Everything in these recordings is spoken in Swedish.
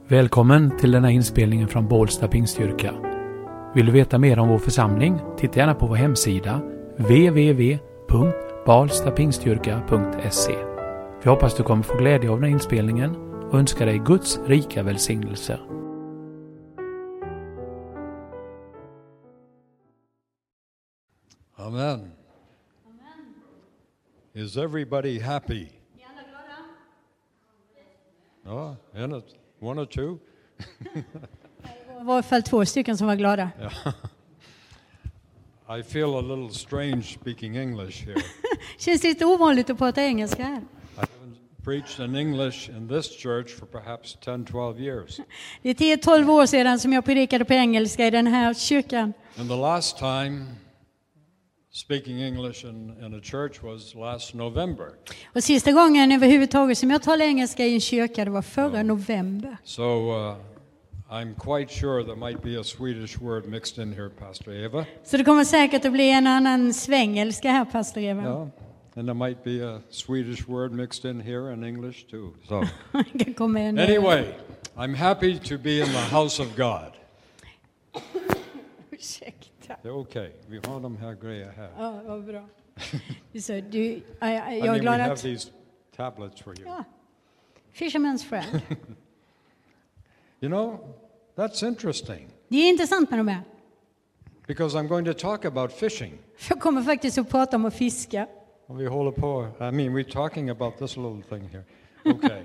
Välkommen till denna inspelningen från Bålsta Pingstkyrka. Vill du veta mer om vår församling? Titta gärna på vår hemsida www.balstapingstkyrka.se. Vi hoppas du kommer få glädje av den här inspelningen och önskar dig Guds rika välsignelser. Amen. Is everybody happy? Ja, one or two. Det var i alla fall 2 stycken som var glada. I feel a little strange speaking English here. Känns lite ovanligt att prata engelska här. I haven't preached in English in this church for perhaps 10-12 years. Det är 10-12 år sedan som jag predikade på engelska i den här kyrkan. And the last time speaking English in a church was last November. Och sista gången överhuvudtaget som jag talade engelska i en kyrka, det var förra november. So I'm quite sure there might be a Swedish word mixed in here, Pastor Eva. Så det kommer säkert att bli en annan svängelska här, Pastor Eva. Yeah, and there might be a Swedish word mixed in here and English too. So anyway, I'm happy to be in the house of God. Ursäkta. Det är okej. Vi har de här grejerna här. Ja, vad bra. Så jag I är mean, glad we have att... these tablets for you. Ja, Fisherman's friend. You know, that's interesting. Det är intressant med de här. Because I'm going to talk about fishing. Jag kommer faktiskt att prata om att fiska. Vi håller på. I mean, we're talking about this little thing here. Okay.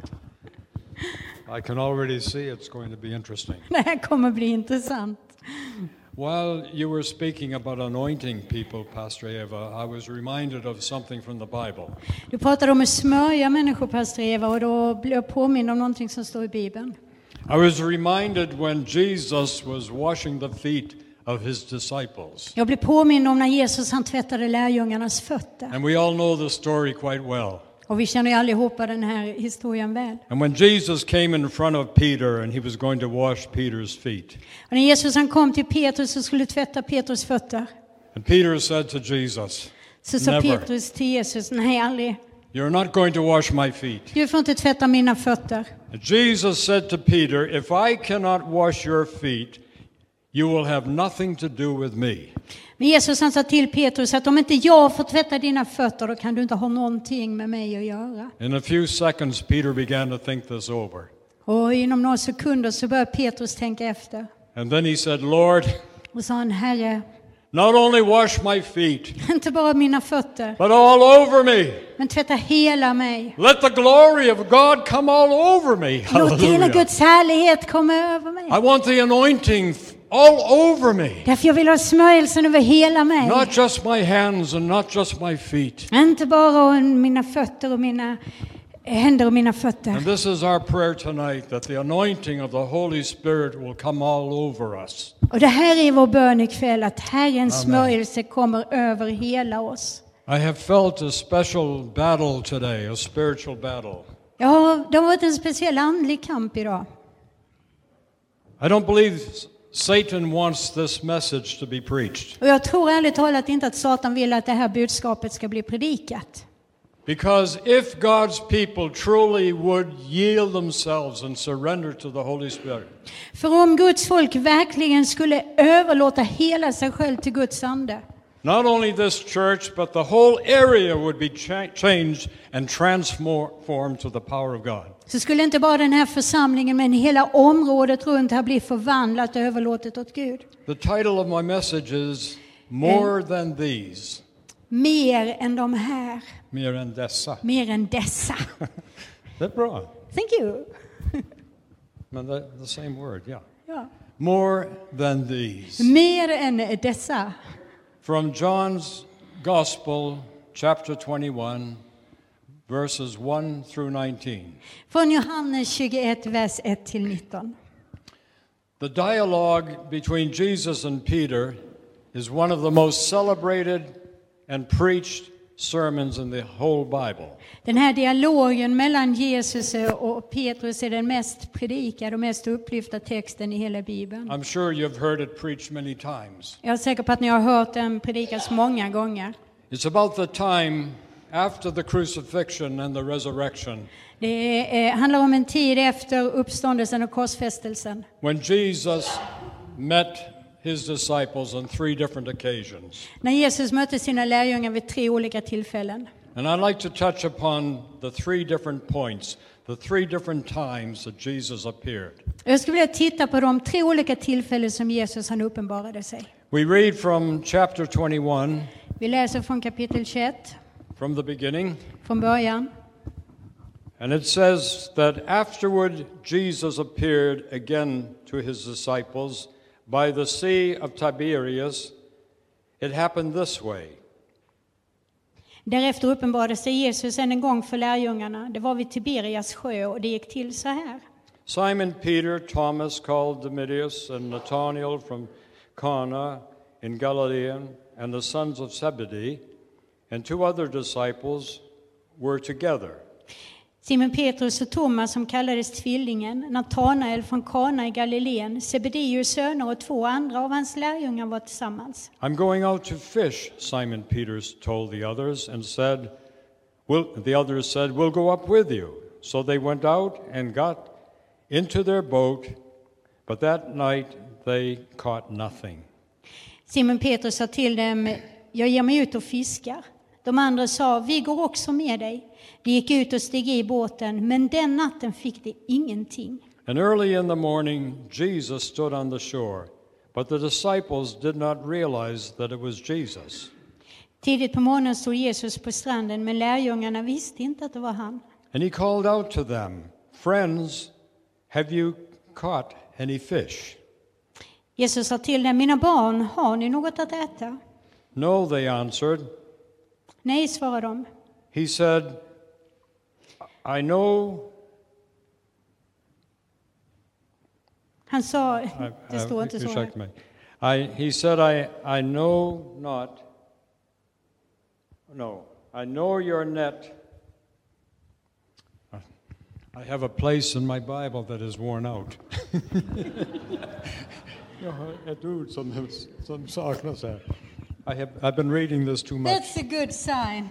I can already see it's going to be interesting. Det här kommer bli intressant. While you were speaking about anointing people, Pastor Eva, I was reminded of something from the Bible. Du pratade om att smörja människor, Pastor Eva, och då blev jag påmind om någonting som står i Bibeln. I was reminded when Jesus was washing the feet of his disciples. Jag blev påmind om när Jesus han tvättade lärjungarnas fötter. And we all know the story quite well. Och vi känner ju allihopa den här historien väl. And when Jesus came in front of Peter and he was going to wash Peter's feet. Och när Jesus han kom till Petrus och skulle tvätta Petrus fötter. And Peter said to Jesus, så sa never. Petrus till Jesus, nej aldrig. You're not going to wash my feet. Du får inte tvätta mina fötter. And Jesus said to Peter, if I cannot wash your feet, you will have nothing to do with me. Men Jesus han sa till Petrus att om inte jag får tvätta dina fötter då kan du inte ha någonting med mig att göra. In a few seconds Peter began to think this over. Och inom några sekunder så började Petrus tänka efter. And then he said, Lord, och sa han, Herre, not only wash my feet, inte bara mina fötter, but all over me. Men tvätta hela mig. Let the glory of God come all over me. Låt hela Guds härlighet komma över mig. I want the anointing all over me. Därför jag vill ha smörjelsen över hela mig. Not just my hands and not just my feet. Inte bara mina fötter och mina händer och mina fötter. And this is our prayer tonight, that the anointing of the Holy Spirit will come all over us. Och det här är vår bön ikväll, att Herrens smörjelse kommer över hela oss. I have felt a special battle today, a spiritual battle. Ja, det har varit en speciell andlig kamp idag. I don't believe Satan wants this message to be preached. Och jag tror ärligt talat inte att Satan vill att det här budskapet ska bli predikat. Because if God's people truly would yield themselves and surrender to the Holy Spirit. För om Guds folk verkligen skulle överlåta hela sig själv till Guds ande. Not only this church, but the whole area would be changed and transformed to the power of God. Så skulle inte bara den här församlingen men hela området runt här bli förvandlat och överlåtet åt Gud. The title of my message is More Than These. Mer än de här. Mer än dessa. Mer än dessa. Det är bra. Thank you. Men the same word, yeah. Ja. More than these. Mer än dessa. From John's Gospel, chapter 21, verses 1 through 19. Från Johannes 21, vers 1-19. The dialogue between Jesus and Peter is one of the most celebrated and preached sermons in the whole Bible. Den här dialogen mellan Jesus och Petrus är den mest predikade och mest upplyfta texten i hela Bibeln. I'm sure you've heard it preached many times. Jag är säker på att ni har hört den predikas många gånger. It's about the time after the crucifixion and the resurrection, Det handlar om en tid efter uppståndelsen och korsfästelsen. when Jesus met his disciples on 3 different occasions. När Jesus mötte sina lärjungar vid 3 olika tillfällen. And I'd like to touch upon the 3 different points, the 3 different times that Jesus appeared. Jag skulle vilja titta på de 3 olika tillfällen som Jesus han uppenbarade sig. We read from chapter 21, Vi läser från kapitel 21, from the beginning, från början. and it says that afterward Jesus appeared again to his disciples by the Sea of Tiberias. It happened this way. Därefter uppenbarade sig Jesus än en gång för lärjungarna. Det var vid Tiberias sjö och det gick till så här. Simon Peter, Thomas called Didymus, and Nathanael from Cana in Galilee, and the sons of Zebedee, and 2 other disciples were together. Simon Petrus och Thomas som kallades tvillingen, Natanael från Kana i Galileen, Zebedeus söner och 2 andra av hans lärjungar var tillsammans. I'm going out to fish, Simon Peter told the others, and said, the others said, we'll go up with you. So they went out and got into their boat, but that night they caught nothing. Simon Petrus sa till dem, jag ger mig ut och fiskar. De andra sa, vi går också med dig. De gick ut och steg i båten, men den natten fick de ingenting. And early in the morning Jesus stood on the shore, but the disciples did not realize that it was Jesus. Tidigt på morgonen stod Jesus på stranden, men lärjungarna visste inte att det var han. And he called out to them, friends, have you caught any fish? Jesus sa till dem, mina barn, har ni något att äta? No, they answered. Nej, svarade de. He said, I know. Han sa, det står inte så här. Ursäkta mig. He said, I know not. No, I know your net. I have a place in my Bible that is worn out. Jag har ett ord som saknas här. I've been reading this too much. That's a good sign.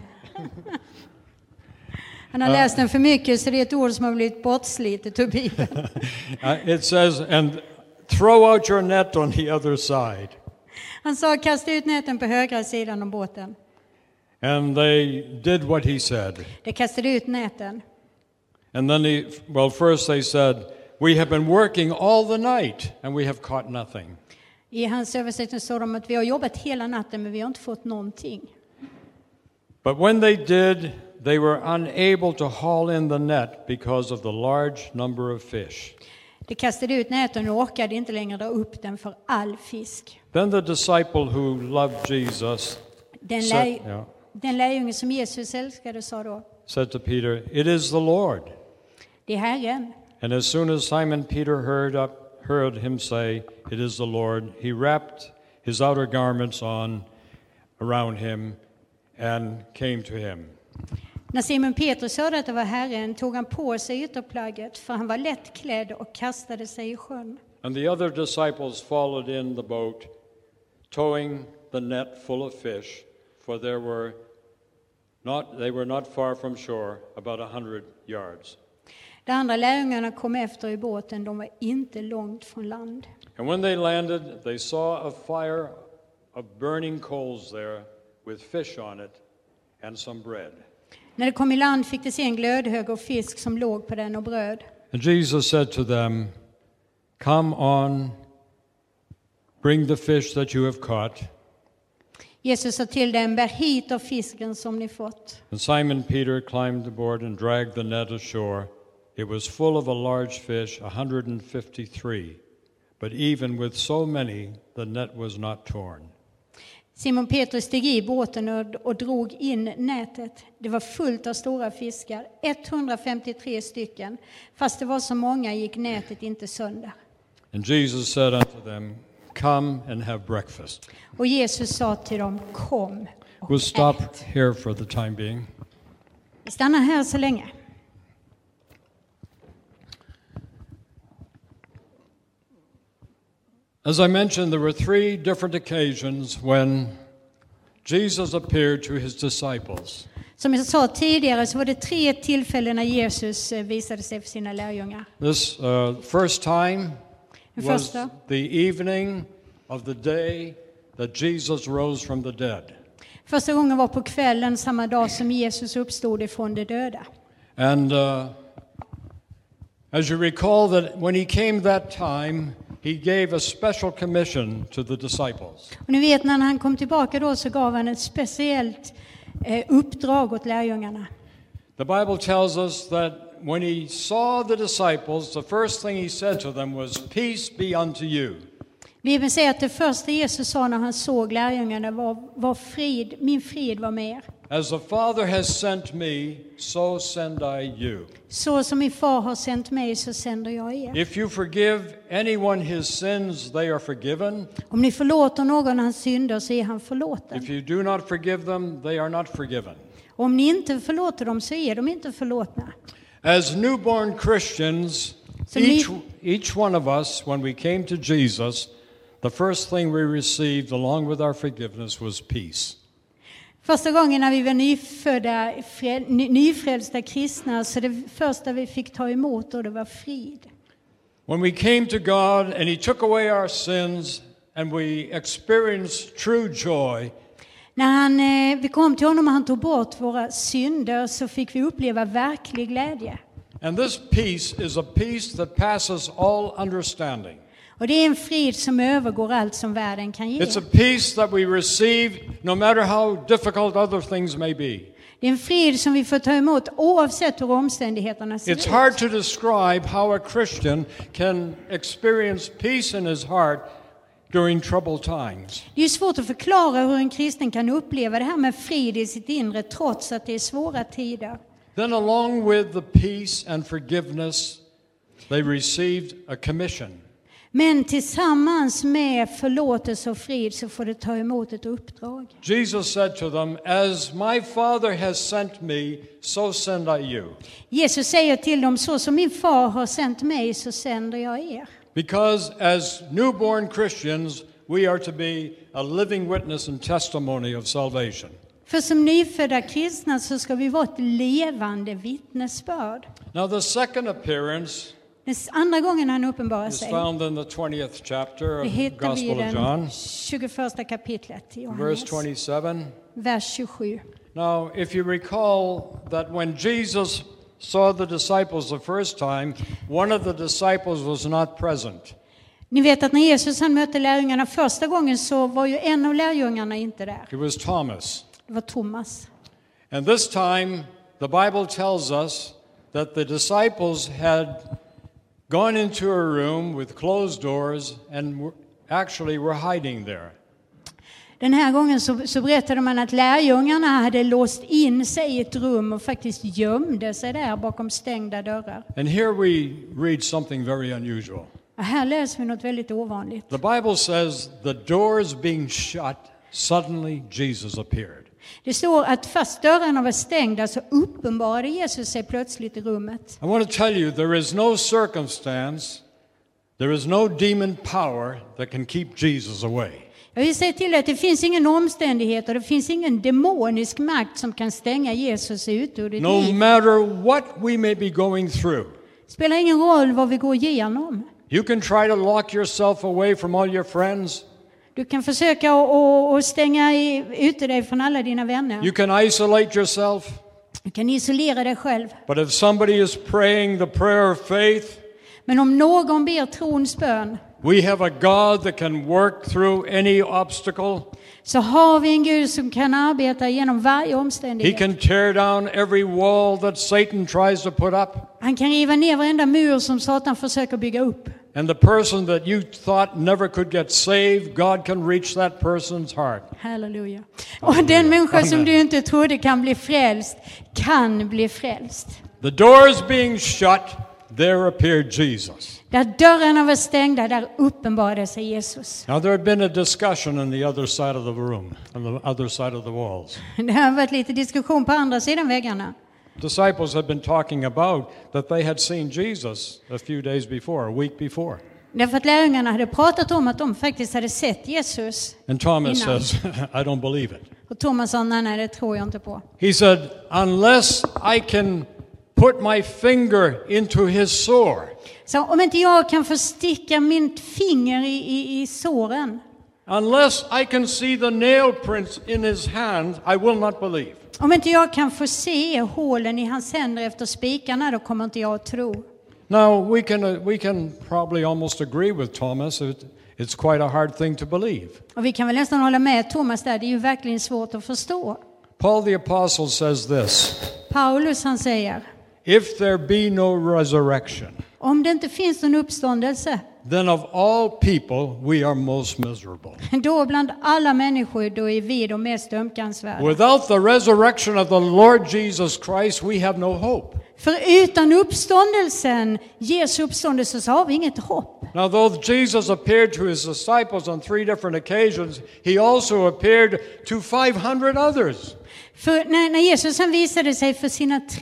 Han har läst den för mycket, så det är ett ord som har blivit bortslitet ur Bibeln. It says, and throw out your net on the other side. Han sa, kasta ut näten på högra sidan om båten. And they did what he said. De kastade ut näten. And then first they said, we have been working all the night and we have caught nothing. I hans översättning står det att vi har jobbat hela natten, men vi har inte fått någonting. But when they did, they were unable to haul in the net because of the large number of fish. De kastade ut näten och orkade inte längre dra upp den för all fisk. Then the disciple who loved Jesus Den lärjunge som Jesus älskade said to Peter, it is the Lord. Det är Herren. And as soon as Simon Peter heard him say, it is the Lord, he wrapped his outer garments on around him and came to him. När Simon Petrus hörde att det var Herren tog han på sig ytterplagget, för han var lätt klädd, och kastade sig i sjön. And the other disciples followed in the boat, towing the net full of fish, for they were not far from shore, about 100 yards. De andra lärjungarna kom efter i båten, de var inte långt från land. And when they landed, they saw a fire of burning coals there with fish on it and some bread. När de kom i land fick de se en glödhög och fisk som låg på den och bröd. And Jesus said to them, come on, bring the fish that you have caught. Jesus sa till dem, bär hit av fisken som ni fått. And Simon Peter climbed aboard and dragged the net ashore. It was full of a large fish, 153. But even with so many, the net was not torn. Simon Petrus steg i båten och drog in nätet. Det var fullt av stora fiskar, 153 stycken. Fast det var så många gick nätet inte sönder. And Jesus said unto them, come and have breakfast. Och Jesus sa till dem, kom och We'll stop ät. here for the time being. Vi stannar här så länge. As I mentioned, there were 3 different occasions when Jesus appeared to his disciples. Som jag sa tidigare så var det 3 tillfällen när Jesus visade sig för sina lärjungar. This first time Den was första, the evening of the day that Jesus rose from the dead. första gången var på kvällen samma dag som Jesus uppstod ifrån de döda. And as you recall that when he came that time, he gave a special commission to the disciples. Och ni vet, när han kom tillbaka då så gav han ett speciellt uppdrag åt lärjungarna. The Bible tells us that when he saw the disciples, the first thing he said to them was, "Peace be unto you." Bibeln säger att det första Jesus sa när han såg lärjungarna var frid, min frid var med er. As the Father has sent me, so send I you. Så som min far har sänt mig så sänder jag er. If you forgive anyone his sins, they are forgiven. Om ni förlåter någon hans synder så är han förlåten. If you do not forgive them, they are not forgiven. Om ni inte förlåter dem så är de inte förlåtna. As newborn Christians, each one of us, when we came to Jesus, the first thing we received along with our forgiveness was peace. Första gången när vi var nyfrälsta kristna så det första vi fick ta emot och det var frid. When we came to God and he took away our sins and we experienced true joy, När vi kom till honom och han tog bort våra synder så fick vi uppleva verklig glädje. and this peace is a peace that passes all understanding. Och det är en frid som övergår allt som världen kan ge. It's a peace that we receive no matter how difficult other things may be. Det är en frid som vi får ta emot oavsett hur omständigheterna ser ut. It's hard to describe how a Christian can experience peace in his heart during troubled times. Det är svårt att förklara hur en kristen kan uppleva det här med frid i sitt inre trots att det är svåra tider. Then along with the peace and forgiveness, they received a commission. Men tillsammans med förlåtelse och frid så får det ta emot ett uppdrag. Jesus said to them, "As my Father has sent me, so send I you." Jesus säger till dem, så som min far har sänt mig så sänder jag er. Because as newborn Christians, we are to be a living witness and testimony of salvation. För som nyfödda kristna så ska vi vara ett levande vittnesbörd. Now the second appearance Den andra gången han uppenbarar is sig, found in the 20th chapter det of the hittar vi i Gospel of John, den 21 kapitlet i verse Johannes, 27. vers 27. Now, if you recall that when Jesus saw the disciples the first time, one of the disciples was not present. Ni vet att när Jesus han mötte lärjungarna första gången så var ju en av lärjungarna inte där. It was Thomas. Det var Thomas. And this time, the Bible tells us that the disciples had gone into a room with closed doors and actually were hiding there. Den här gången så berättade man att lärjungarna hade låst in sig i ett rum och faktiskt gömde sig där bakom stängda dörrar. And here we read something very unusual. Och här läser vi något väldigt ovanligt. The Bible says, the doors being shut, suddenly Jesus appeared. Det står att fast dörrarna var stängda så uppenbarade Jesus sig plötsligt i rummet. I want to tell you, there is no circumstance, there is no demon power that can keep Jesus away. Jag vill säga till dig att det finns ingen omständighet och det finns ingen demonisk makt som kan stänga Jesus ute ur ditt No liv. matter what we may be going through, Det spelar ingen roll vad vi går igenom. you can try to lock yourself away from all your friends. Du kan försöka att stänga ute dig från alla dina vänner. You can isolate yourself. Du kan isolera dig själv. But if somebody is praying the prayer of faith, Men om någon ber trons bön we have a God that can work through any obstacle. så har vi en Gud som kan arbeta genom varje He omständighet. can tear down every wall that Satan tries to put up. Han kan riva ner varenda mur som Satan försöker bygga upp. And the person that you thought never could get saved, God can reach that person's heart. Halleluja. Och den människa som du inte trodde kan bli frälst, kan bli frälst. The doors being shut, there appeared Jesus. Där dörrarna var stängda, där uppenbarade sig Jesus. Now there had been a discussion on the other side of the room, on the other side of the walls. Det har varit lite diskussion på andra sidan väggarna. Disciples had been talking about that they had seen Jesus a few days before, a week before. Därför att lärjungarna hade pratat om att de faktiskt hade sett Jesus. And Thomas Innan. says, I don't believe it. Och Thomas sa, nej, det tror jag inte på. He said, unless I can put my finger into his sore. Så om inte jag kan få sticka mitt finger i såren, Unless I can see the nail prints in his hand, I will not believe. om inte jag kan få se hålen i hans händer efter spikarna, då kommer inte jag att tro. Now, we can probably almost agree with Thomas. It's quite a hard thing to believe. Och vi kan väl nästan hålla med Thomas där, det är ju verkligen svårt att förstå. Paul the Apostle says this, Paulus han säger, if there be no resurrection, om det inte finns någon uppståndelse, then of all people we are most miserable. då bland alla människor, då är vi de mest ömkansvärda. Without the resurrection of the Lord Jesus Christ, we have no hope. För utan uppståndelsen, Jesu uppståndelse, så har vi inget hopp. Now, though Jesus appeared to his disciples on 3 different occasions, he also appeared to 500 others. För när Jesus han visade sig för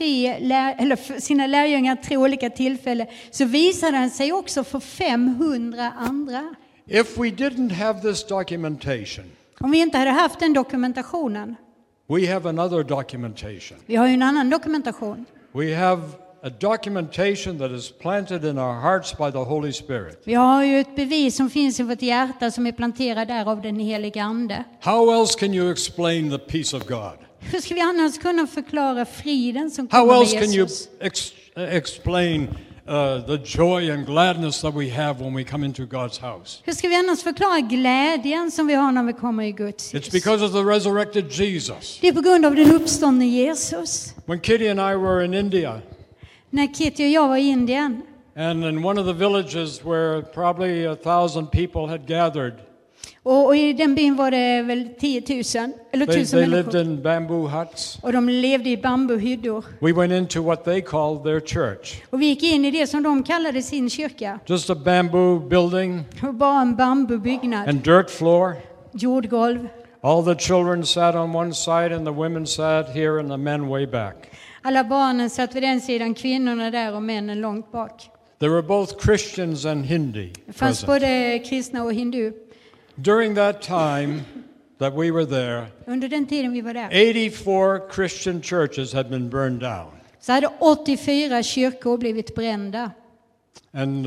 sina lärjungar 3 olika tillfällen, så visade han sig också för 500 andra. If we didn't have this documentation, Om vi inte hade haft den dokumentationen, we have another documentation. vi har ju en annan dokumentation. We have a documentation that is planted in our hearts by the Holy Spirit. Vi har ju ett bevis som finns i vårt hjärta som är planterad där av den helige Ande. How else can you explain the peace of God? Hur ska vi annars kunna förklara friden som How kommer med else can you Jesus? explain the joy and gladness that we have when we come into God's house? Hur ska vi annars förklara glädjen som vi har när vi kommer i Guds It's hus? because of the resurrected Jesus. Det är på grund av den uppståndne Jesus. When Kitty and I were in India, När Kitty och jag var i Indien, and in one of the villages where probably 1,000 people had gathered, och i den byn var det väl 10 000, eller 1000 they lived människor. in bamboo huts. Och de levde i bambuhyddor. We went into what they called their church. Och vi gick in i det som de kallade sin kyrka. Just a bamboo building Och bara en bambubyggnad, and dirt floor. jordgolv. All the children sat on one side and the women sat here and the men way back. Alla barnen satt vid den sidan, kvinnorna där och männen långt bak. There were both Christians and Hindi Det fanns present. både kristna och hindu. During that time that we were there, Under den tiden vi var där 84 Christian churches had been burned down. så hade 84 kyrkor blivit brända. And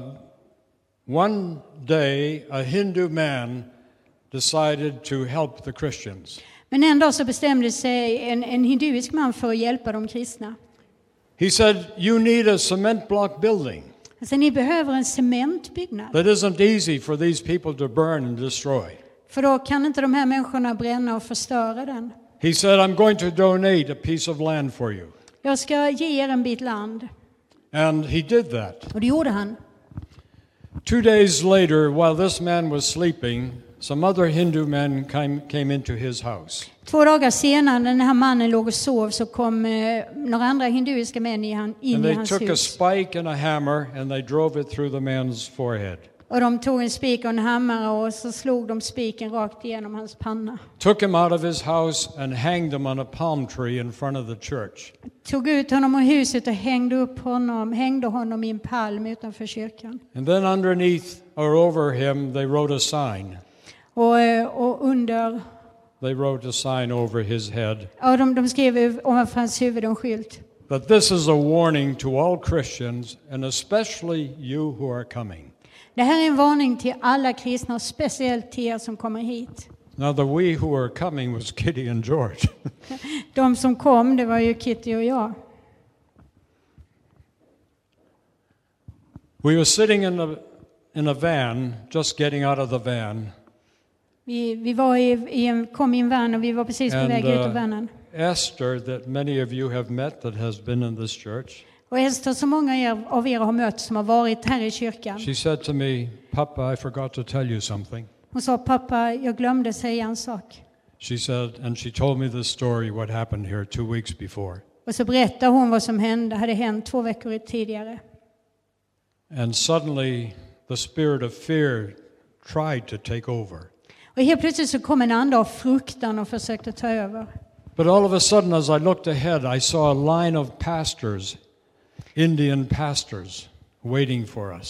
one day a Hindu man decided to help the Christians. Men en dag så bestämde sig en hinduisk man för att hjälpa de kristna. He said, you need a cement block building Alltså, ni behöver en cementbyggnad. that isn't easy for these people to burn and destroy. För då kan inte de här människorna bränna och förstöra den. He said, I'm going to donate a piece of land for you. Jag ska ge er en bit land. And he did that. Och det gjorde han. 2 days later, while this man was sleeping, some other Hindu men came into his house. 2 dagar senare när den här mannen låg och sov så kom några andra hinduiska män in And i they hans took a hus. spike and a hammer and they drove it through the man's forehead. Och de tog en spik och en hammare och så slog de spiken rakt igenom hans panna. Took him out of his house and hanged him on a palm tree in front of the church. Tog ut honom ur huset och hängde honom i en palm utanför kyrkan. And then underneath or over him, they wrote a sign. Och under, They wrote a sign over his head. ja, de skrev ovanför hans huvud en skylt. But this is a warning to all Christians, and especially you who are coming. Det här är en varning till alla kristna och speciellt till er som kommer hit. Now, the we who are coming was Kitty and George. De som kom, det var ju Kitty och jag. We were sitting in a van, just getting out of the van. Vi var kom i en van och vi var precis på väg ut ur vanen. Esther, that many of you have met that has been in this church, Och Esther, så många av er har mött som har varit här i kyrkan. she said to me, Papa, I forgot to tell you something. Hon sa, pappa, jag glömde säga en sak. She said, and she told me this story, what happened here 2 weeks before. Och så berättade hon vad som hade hänt 2 veckor tidigare. And suddenly the spirit of fear tried to take over. Och helt plötsligt så kom en ande av fruktan och försökte ta över. But all of a sudden, as I looked ahead, I saw a line of pastors, Indian pastors, waiting for us.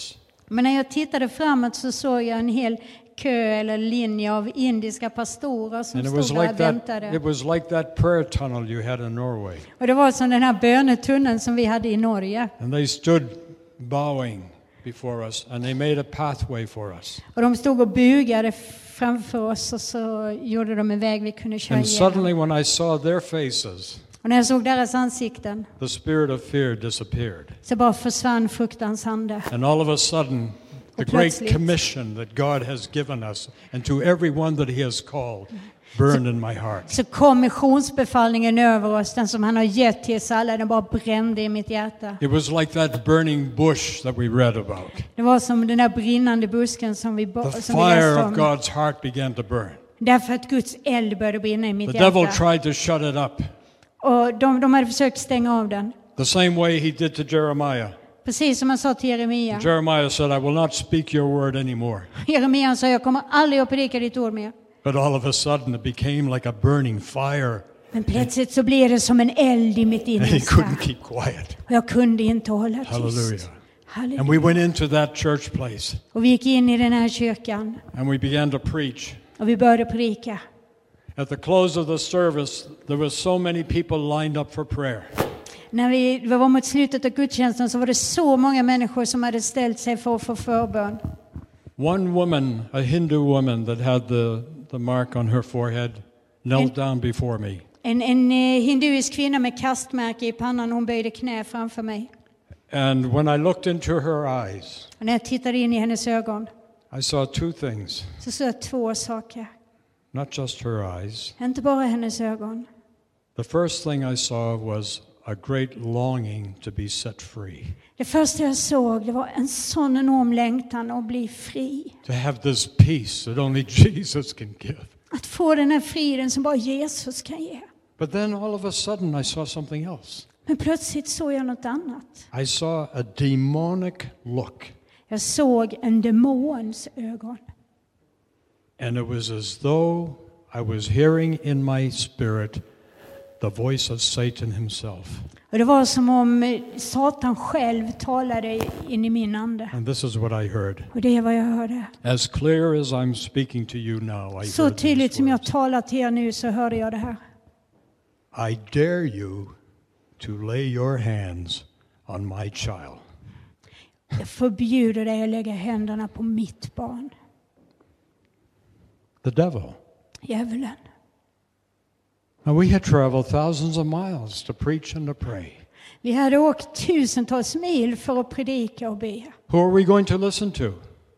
Men när jag tittade framåt så såg jag en hel kö eller linje av indiska pastorer som And it was stod där like och that. väntade. It was like that prayer tunnel you had in Norway. Och det var som den här bönetunneln som vi hade i Norge. And they stood bowing before us, and they made a pathway for us. Och de stod och bugade framför oss och så gjorde de en väg vi kunde köra And suddenly igenom. when I saw their faces, Och när jag såg deras ansikten the spirit of fear disappeared. så bara försvann fruktans ande. And all of a sudden, the Och great plötsligt- commission that God has given us, and to everyone that He has called, burned in my heart. Så kom missionsbefallningen över oss, den som han har gett till oss alla, den bara brände i mitt hjärta. It was like that burning bush that we read about. Det var som den där brinnande busken som vi The som vi läste fire of om. God's heart began to burn. Därför att Guds eld började brinna i mitt The devil hjärta. tried to shut it up, Och de hade försökt stänga av den. the same way he did to Jeremiah. Precis som han sa till Jeremia. Jeremiah said, I will not speak your word anymore. Jeremia sa, jag kommer aldrig att predika ditt ord mer. But all of a sudden it became like a burning fire, Men plötsligt så blev det som en eld i mitt and he innersta. couldn't keep quiet. Och jag kunde inte hålla tyst. Hallelujah. Halleluja. And we went into that church place, Och vi gick in i den här kyrkan. and we began to preach. Och vi började predika. At the close of the service, there was so many people lined up for prayer. När vi var mot slutet av gudstjänsten så var det så många människor som hade ställt sig för att få förbön. One woman, a Hindu woman that had the mark on her forehead, knelt down before me. En hinduisk kvinna med kastmärke i pannan, hon böjde knä framför mig. And when I looked into her eyes, Och när jag tittade in i hennes ögon I saw two things. så såg jag två saker. Not just her eyes. Inte bara hennes ögon. The first thing I saw was a great longing to be set free. Det första jag såg, det var en sån enorm längtan att bli fri. To have this peace that only Jesus can give. Att få den här friden som bara Jesus kan ge. But then all of a sudden I saw something else. Men plötsligt såg jag något annat. I saw a demonic look. Jag såg en demons ögon. And it was as though I was hearing in my spirit the voice of Satan himself. Och det var som om Satan själv talade in i min ande. And this is what I heard. Och det är vad jag hörde. As clear as I'm speaking to you now, I Så heard tydligt these som jag words. talar till er nu så hörde jag det här. I dare you to lay your hands on my child. Jag förbjuder dig att lägga händerna på mitt barn. The devil. Djävulen. Now we had traveled thousands of miles to preach and to pray. Vi hade åkt tusentals mil för att predika och be. Who are we going to listen to?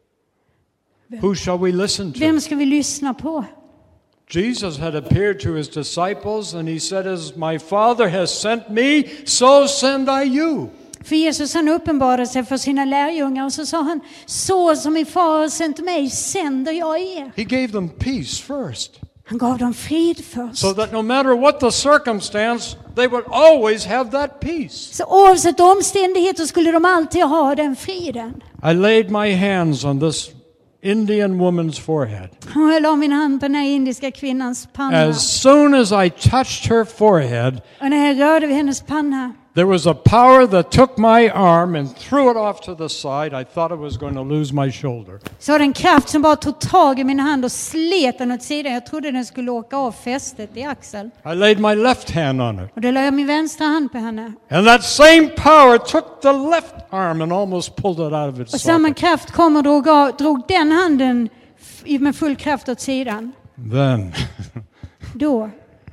Who shall we listen to? Vem ska vi lyssna på? Jesus had appeared to his disciples and he said, as my Father has sent me, so send I you. För Jesus han uppenbarade sig för sina lärjungar och så sa han, så som min far har sänt mig sänder jag er. He gave them peace first, Han gav dem frid först. so that no matter what the circumstance, they would always have that peace. Så oavsett omständigheter skulle de alltid ha den friden. I laid my hands on this Indian woman's forehead. Och jag la min hand på den här indiska kvinnans panna. As soon as I touched her forehead, Och när jag rörde vid hennes panna there was a power that took my arm and threw it off to the side. I thought I was going to lose my shoulder. så var det en kraft som bara tog tag i min hand och slet den åt sidan. Jag trodde den skulle åka av fästet i axeln. I laid my left hand on it. Och då la jag min vänstra hand på henne. And that same power took the left arm and almost pulled it out of its Och samma socket. kraft kom och drog den handen med full kraft åt sidan. Then, Då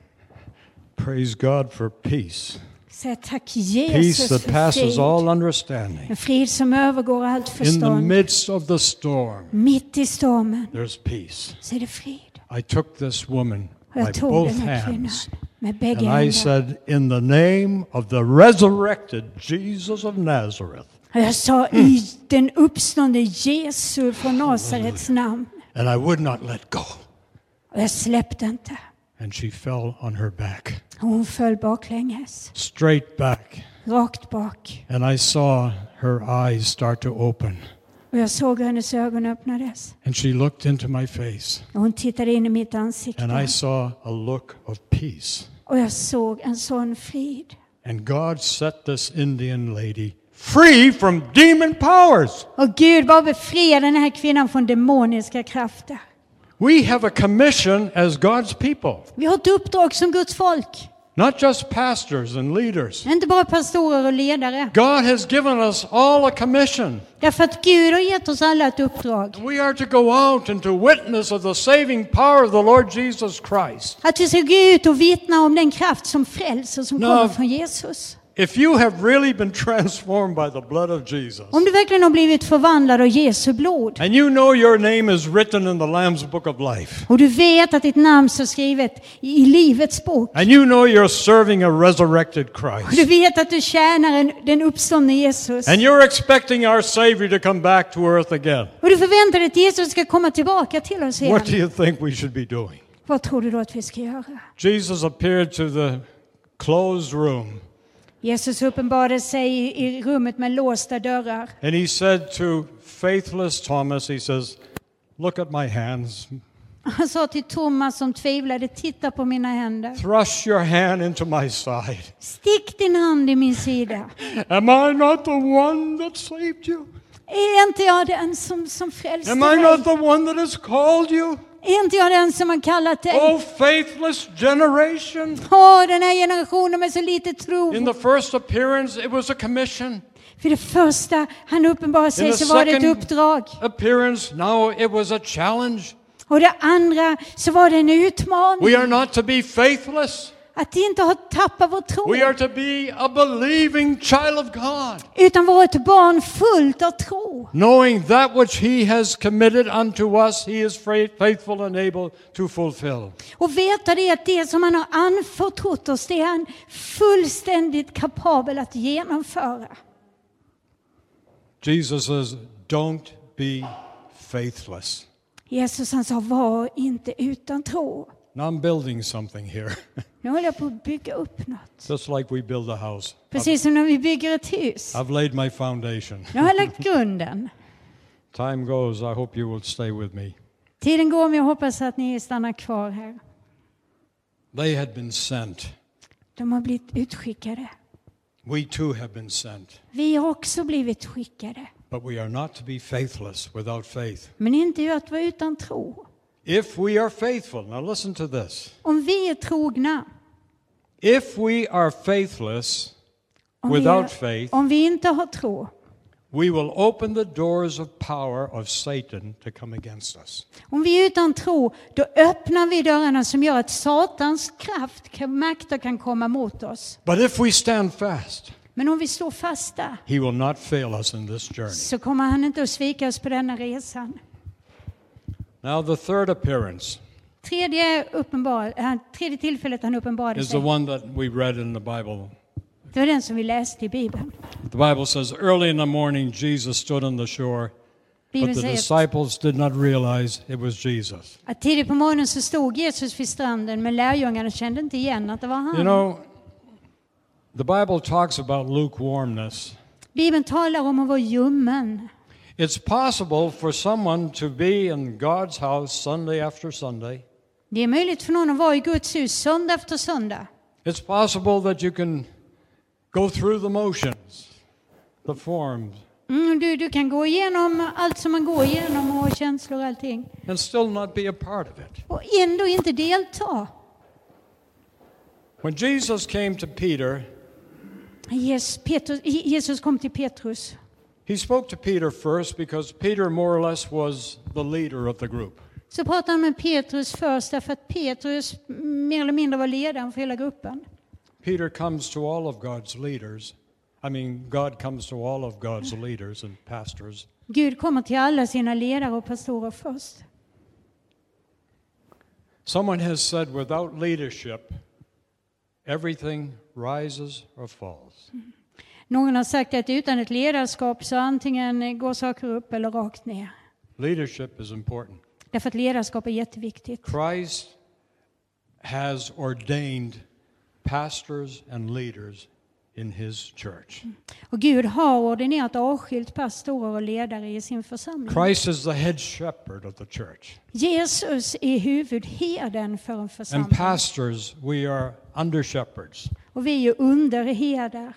praise God for peace. säger tack Peace Jesus that för passes frid. all understanding. En frid som övergår allt In the förstånd. midst of the storm, Mitt i stormen there's peace. så är det frid. I took this woman Och by jag tog both den här kvinnan hands. med bägge And I händerna. said, in the name of the resurrected Jesus of Nazareth. Och jag sa i den uppståndne Jesus från Nasarets namn. And I would not let go. Och jag släppte inte. And she fell on her back, Och hon föll baklänges. straight back. Rakt bak. And I saw her eyes start to open. Och jag såg hur hennes ögon öppnades. And she looked into my face. Och hon tittade in i mitt And ansikte. I saw a look of peace. Och jag såg en sån frid. And God set this Indian lady free from demon powers. Och Gud bara befriade den här kvinnan från demoniska krafter. We have a commission as God's people. Vi har ett uppdrag som Guds folk. Not just pastors and leaders. Inte bara pastorer och ledare. God has given us all a commission. Därför att Gud har gett oss alla ett uppdrag. We are to go out and to witness of the saving power of the Lord Jesus Christ. Att vi ska gå ut och vittna om den kraft som frälser som kommer från Jesus. If you have really been transformed by the blood of Jesus, Om du verkligen har blivit förvandlad av Jesu blod. and you know your name is written in the Lamb's book of life, Och du vet att ditt namn står skrivet i livets bok. and you know you're serving a resurrected Och Christ, du vet att du tjänar den uppståndne Jesus. and you're expecting our Savior to come back to earth again, Och du förväntar dig att Jesus ska komma tillbaka till oss igen. what do you think we should be doing? Vad tror du då att vi ska göra? Jesus appeared to the closed room, Jesus uppenbarade sig i rummet med låsta dörrar. and he said to faithless Thomas, he says, look at my hands. Han sa till Thomas som tvivlade, titta på mina händer. Thrust your hand into my side. Stick din hand i min sida. Am I not the one that saved you? Är inte jag den som frälste Am I dig? not the one that has called you? Är inte jag den som har kallat dig? Oh, faithless generation. Den här generationen med så lite tro. In the first appearance, it was a commission. För det första han uppenbarade sig In the så var det ett second uppdrag. appearance, now it was a challenge. Och det andra så var det en utmaning. We are not to be faithless. Att inte ha tappat vår tro. We are to be a believing child of God, Utan vara ett barn fullt av tro. knowing that which he has committed unto us, he is faithful and able to fulfill. Och veta det att det som han har anförtrott oss, det är han fullständigt kapabel att genomföra. Jesus says, don't be faithless. Jesus han sa, var inte utan tro. Now I'm building something here, Nu håller jag på att bygga upp något. just like we build a house. Precis som när vi bygger ett hus. I've laid my foundation. Nu har jag lagt grunden. Time goes, I hope you will stay with me. Tiden går, men jag hoppas att ni stannar kvar här. They had been sent. De har blivit utskickade. We too have been sent. Vi har också blivit skickade. But we are not to be faithless without faith. Men inte att vara utan tro. If we are faithful, now listen to this. Om vi är trogna. If we are faithless faith, om vi inte har tro. we will open the doors of power of Satan to come against us. Om vi är utan tro, då öppnar vi dörrarna som gör att Satans makter kan komma mot oss. But if we stand fast, Men om vi står fasta, he will not fail us in this journey. så kommer han inte att svika oss på denna resan. Now the third appearance Tredje tillfället han uppenbarade is the sig. one that we read in the Bible. Det var den som vi läste i Bibeln. The Bible says, early in the morning Jesus stood on the shore, but Bibeln the säger disciples did not realize it was Jesus. att tidigt på morgonen så stod Jesus vid stranden, men lärjungarna kände inte igen att det var han. You know, the Bible talks about lukewarmness. Bibeln talar om att vara ljummen. It's possible for someone to be in God's house Sunday after Sunday. Det är möjligt för någon att vara i Guds hus söndag efter söndag. It's possible that you can go through the motions, the forms, Du kan gå igenom allt som man går igenom och känslor och allting. and still not be a part of it. Och ändå inte delta. When Jesus came to Peter, Jesus kom till Petrus. he spoke to Peter first because Peter more or less was the leader of the group. Så pratade han med Petrus först därför att Petrus mer eller mindre var ledaren för hela gruppen. Peter comes to all of God's leaders. God comes to all of God's leaders and pastors. Gud kommer till alla sina ledare och pastorer först. Someone has said without leadership, everything rises or falls. Någon har sagt att utan ett ledarskap så antingen går saker upp eller rakt ner. Leadership is important. Därför att ledarskap är jätteviktigt. Christ has ordained pastors and leaders in his church. Och Gud har ordinerat avskilt pastorer och ledare i sin församling. Christ is the head shepherd of the church. Jesus är huvudherden för en församling. And pastors, we are under shepherds. Och vi är underherdar.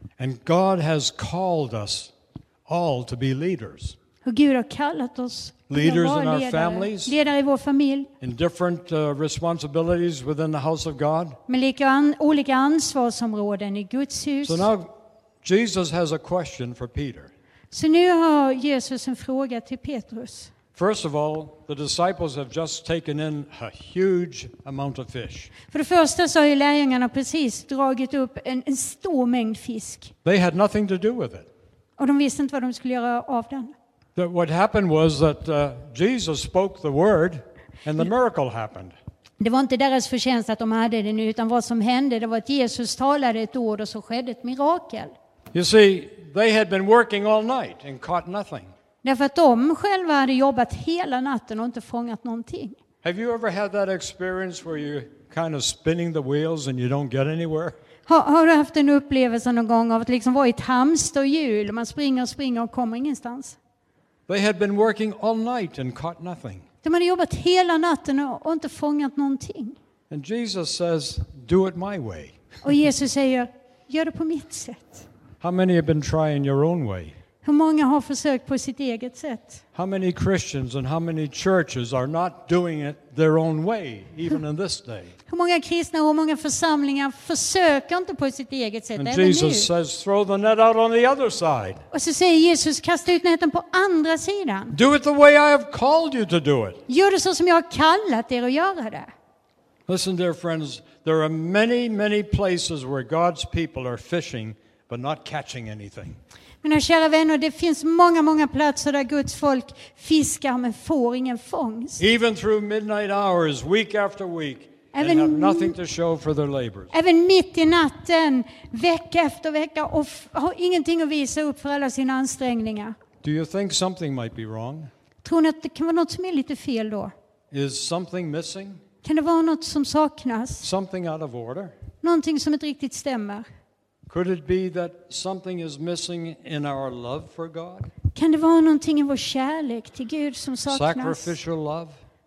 And God has called us all to be leaders. Hur Gud har kallat oss Leaders att in vara our ledare. families. Ledare i vår familj. In different responsibilities within the house of God. Med olika ansvarsområden i Guds hus. So now Jesus has a question for Peter. Så nu har Jesus en fråga till Petrus. First of all, the disciples have just taken in a huge amount of fish. För det första så har ju lärjungarna precis dragit upp en stor mängd fisk. They had nothing to do with it. Och de visste inte vad de skulle göra av den. What happened was that Jesus spoke the word and the miracle happened. Det var inte deras förtjänst att de hade det nu, utan vad som hände det var att Jesus talade ett ord och så skedde ett mirakel. You see, they had been working all night and caught nothing. Därför att de själva hade jobbat hela natten och inte fångat någonting. Have you ever had that experience where you're kind of spinning the wheels and you don't get anywhere? Har du haft en upplevelse någon gång av att liksom vara i ett hamsterhjul? Man springer och kommer ingenstans. They had been working all night and caught nothing. De hade jobbat hela natten och inte fångat någonting. And Jesus says, do it my way. Och Jesus säger, gör det på mitt sätt. How many have been trying your own way? Hur många har försökt på sitt eget sätt? How many Christians and how many churches are not doing it their own way, even in this day? Hur många kristna och hur många församlingar försöker inte på sitt eget sätt And även Jesus nu? says, throw the net out on the other side. Och så säger Jesus, kasta ut näten på andra sidan. Do it the way I have called you to do it. Gör det så som jag har kallat er att göra det. Listen, dear friends, there are many, many places where God's people are fishing but not catching anything. Mina kära vänner, det finns många platser där Guds folk fiskar men får ingen fångst. Even through midnight hours, week after week, and have nothing to show for their labors. Även mitt i natten, vecka efter vecka och har ingenting att visa upp för alla sina ansträngningar. Do you think something might be wrong? Tror ni att det kan vara något som är lite fel då? Is something missing? Kan det vara något som saknas? Something out of order? Någonting som inte riktigt stämmer? Could it be that something is missing in our love for God? Kan det vara någonting i vår kärlek till Gud som saknas? Sacrificial love?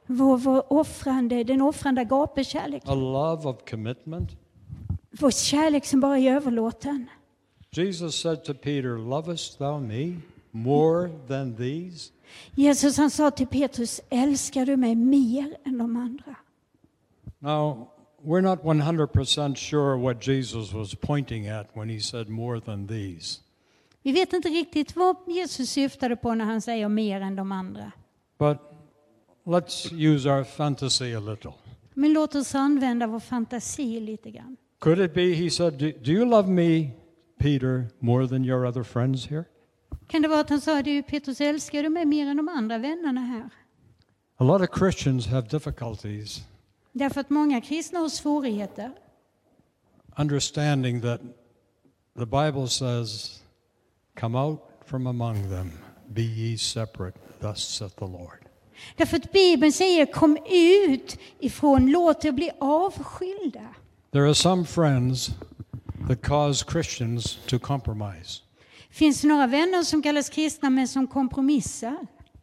Vår offrande, den offrande agape-kärleken. A love of commitment? Vår kärlek som bara är överlåten. Jesus said to Peter, lovest thou me more than these? Jesus han sa till Petrus, älskar du mig mer än de andra? Now, we're not 100% sure what Jesus was pointing at when he said more than these. Vi vet inte riktigt vad Jesus syftade på när han säger mer än de andra. But let's use our fantasy a little. Men låt oss använda vår fantasi lite grann. Could it be he said, do you love me, Peter, more than your other friends here? Kan det vara att han sa, du Petrus, älskar du mig mer än de andra vännerna här? A lot of Christians have difficulties Därför att många kristna har svårigheter. understanding that the Bible says, come out from among them, be ye separate, thus saith the Lord. Därför att Bibeln säger, kom ut ifrån, låt er bli avskilda. There are some friends that cause Christians to compromise. Finns det några vänner som kallas kristna men som kompromissar?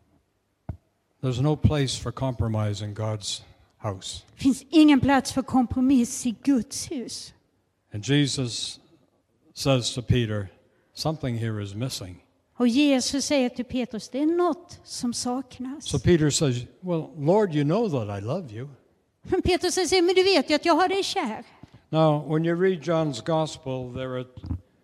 There's no place for compromise in God's house. Finns ingen plats för kompromiss i Guds hus. And Jesus says to Peter, something here is missing. Och Jesus säger till Petrus, det är något som saknas. So Peter says, well, Lord, you know that I love you. Men Petrus säger, men du vet ju att jag har dig kär. Now, when you read John's Gospel, there are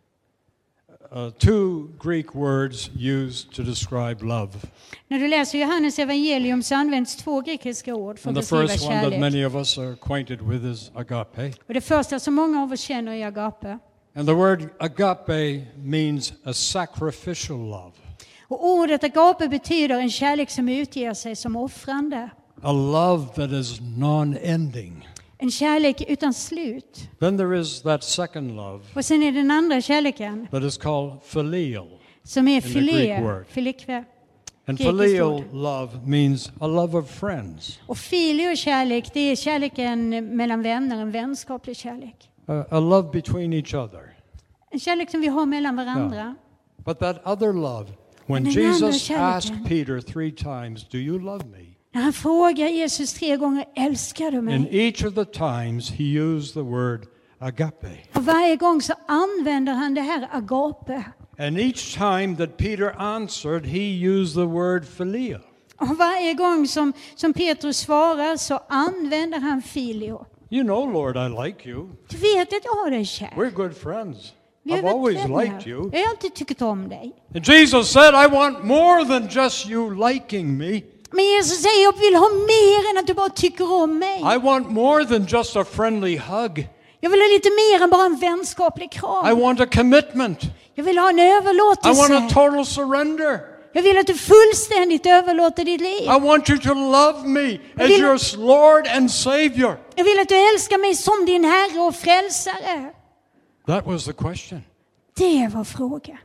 two Greek words used to describe love. När du läser Johannes evangelium så används två grekiska ord för att And the beskriva first one that kärlek. many of us are acquainted with is agape. Och det första som många av oss känner är agape. And the word agape means a sacrificial love. Och ordet agape betyder en kärlek som utger sig som offrande. A love that is non-ending. En kärlek utan slut. Then there is that second love Och sen är den andra kärleken that is called filial. som är the Greek filé. word. Filikve. And Grekiskt filial ord. love means a love of friends. Och filio-kärlek, det är kärleken mellan vänner, en vänskaplig kärlek. A love between each other. En kärlek som vi har mellan varandra. But that other love, when Men den andra Jesus kärleken. asked Peter 3 times, do you love me? När han frågar Jesus 3 gånger, älskar du In mig? each of the times he used the word agape. Och varje gång så använder han det här agape. And each time that Peter answered, he used the word philia. Och varje gång som Petrus svarar så använder han filio. You know, Lord, I like you. Du vet att jag har dig kär. We're good friends. Vi har I've varit always vänner. liked you. Jag har alltid tyckt om dig. And Jesus said, I want more than just you liking me. Men Jesus säger, jag vill ha mer än att du bara tycker om mig. I want more than just a friendly hug. Jag vill ha lite mer än bara en vänskaplig I kram. want a commitment. Jag vill ha en I want a överlåtelse. total surrender. Jag vill att du fullständigt överlåter ditt liv. I want you to love me as vill- your Lord and Savior. Jag vill att du älskar mig som din Herre och frälsare. That was the question. Det var frågan.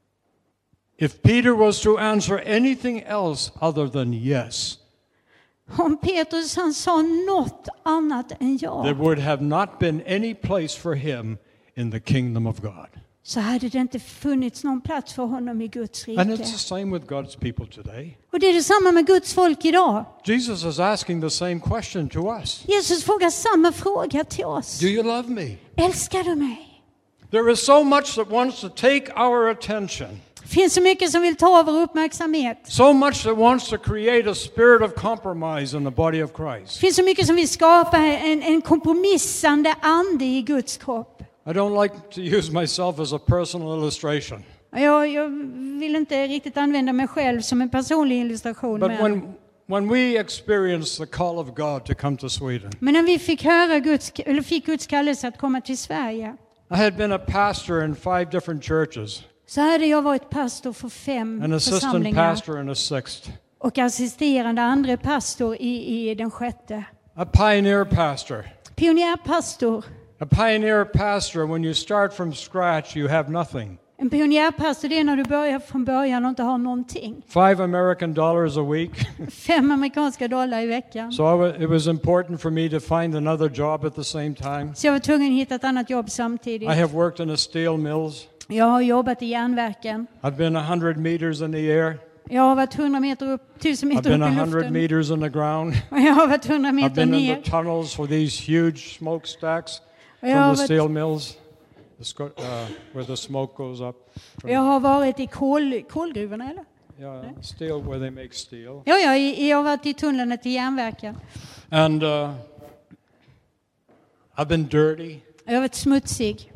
If Peter was to answer anything else other than yes, Om Petrus han sa något annat än ja, there would have not been any place for him in the kingdom of God. så hade det inte funnits någon plats för honom i Guds And rike. it's the same with God's people today. Och det är detsamma med Guds folk idag. Jesus is asking the same question to us. Jesus frågar samma fråga till oss. Do you love me? Älskar du mig? There is so much that wants to take our attention. Det finns så mycket som vill ta vår uppmärksamhet. So much that wants to create a spirit of compromise in the body of Christ. Det finns så mycket som vill skapa en kompromissande ande i Guds kropp. I don't like to use myself as a personal illustration. Jag vill inte riktigt använda mig själv som en personlig illustration. But when we experienced the call of God to come to Sweden, Men när vi fick Guds kallelse att komma till Sverige, I had been a pastor in 5 different churches, så hade jag varit pastor för 5 an assistant församlingar pastor in a 6th, och assisterande andre pastor i den 6:e. a pioneer pastor. Pionjärpastor. A pioneer pastor, when you start from scratch, you have nothing. En pionjärpastor, det är när du börjar från början och inte har någonting. 5 American dollars a week. 5 amerikanska dollar i veckan. So it was important for me to find another job at the same time. Så jag var tvungen att hitta ett annat jobb samtidigt. I have worked in a steel mills. Jag har jobbat i järnverken. I've been 100 meters in the air. Jag har varit 100 meter upp, 1000 I've meter been upp i 100 luften. meters in the ground. Och jag har varit 100 I've meter been in ner. the tunnels for these huge smokestacks Och jag har from the varit- steel mills, where the smoke goes up. Jag har varit i kolgruvorna, eller? Yeah, steel, where they make steel. Ja, jag har varit i tunnlarna till järnverken. And I've been dirty. Jag har varit smutsig.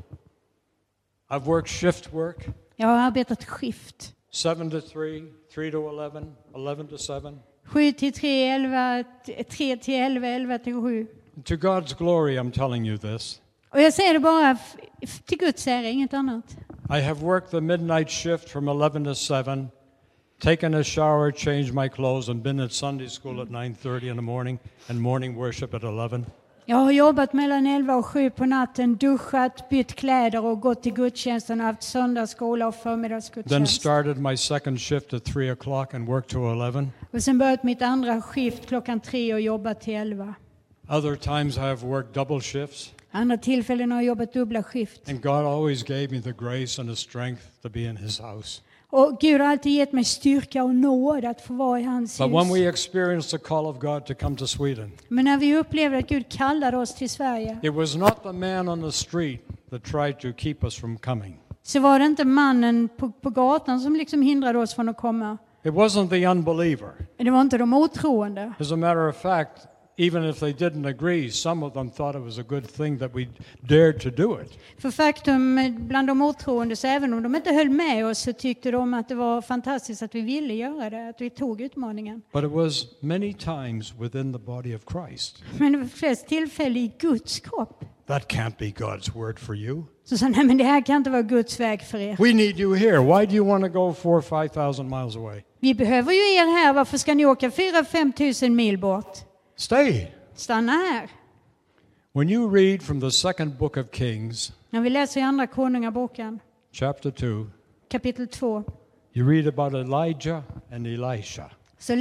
I've worked shift work, Jag har arbetat skift. 7 to 3, 3 to 11, 11 to 7. 7 till 3, 11, 3 till 11, 11 till 7. To God's glory, I'm telling you this. Och jag säger det bara till Guds ära, inget annat. I have worked the midnight shift from 11 to 7, taken a shower, changed my clothes, and been at Sunday school at 9:30 in the morning and morning worship at 11. Jag har jobbat mellan 11 och 7 på natten, duschat, bytt kläder och gått till gudstjänsten, haft söndagsskola och Then förmiddagsgudstjänst. started my second shift at 3 o'clock and worked till 11. Och sen börjat mitt andra skift klockan 3 och jobbat till 11. Other times I have worked double shifts, Andra tillfällen har jag jobbat dubbla skift. and God always gave me the grace and the strength to be in His house. Och Gud har alltid gett mig styrka och nåd att få vara i hans But when hus. we experienced the call of God to come to Sweden, Men när vi upplevde att Gud kallade oss till Sverige, it was not the man on the street that tried to keep us from coming. så var det inte mannen på gatan som liksom hindrade oss från att komma. It wasn't the unbeliever. Det var inte de otroende. As a matter of fact, even if they didn't agree, some of them thought it was a good thing that we dared to do it. För faktum bland de otroende, så även om de inte höll med oss, så tyckte de att det var fantastiskt att vi ville göra det, att vi tog utmaningen. But it was many times within the body of Christ. Men det var flest tillfällen i Guds kropp. That can't be God's word for you. Så sa, nej men det här kan inte vara Guds väg för er. We need you here. Why do you want to go 4,000 or 5,000 miles away? Vi behöver ju er här, varför ska ni åka 4-5 tusen mil bort? Stay. Stanna här. When you read from the second book of Kings, När vi läser i andra konungaboken, chapter 2, kapitel 2, you read about Elijah and Elisha. så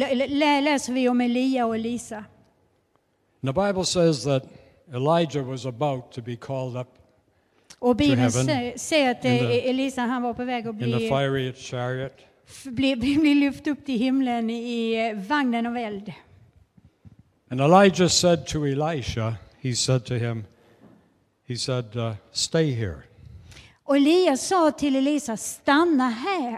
läser vi om Elia och Elisa. And the Bible says that Elijah was about to be called up Och Bibeln heaven säger att in the- Elisa han var på väg att in the bli fiery chariot. bli lyft upp till himlen i vagnen av eld. And Elijah said to Elisha, he said to him, he said, stay here. Och Elias sa till Elisa, stanna här.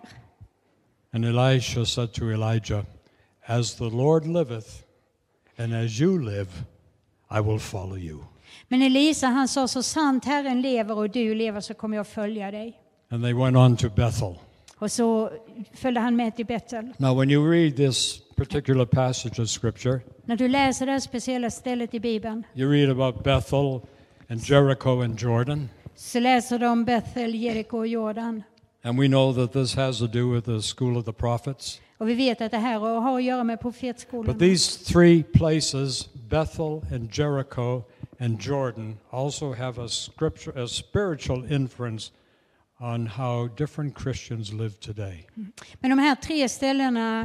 And Elisha said to Elijah, as the Lord liveth, and as you live, I will follow you. Men Elisa han sa, så sant Herren lever och du lever så kommer jag följa dig. And they went on to Bethel. Och så följde han med till Betel. Now when you read this particular passage of scripture, När du läser det här speciella stället i Bibeln you read about Bethel and Jericho and Jordan. så läser du om Betel, Jeriko och Jordan. And we know that this has to do with the school of the prophets. Och vi vet att det här har att göra med But profetskolorna. these three places, Bethel and Jericho and Jordan, also have a spiritual inference on how different Christians live today. Men de här tre ställena,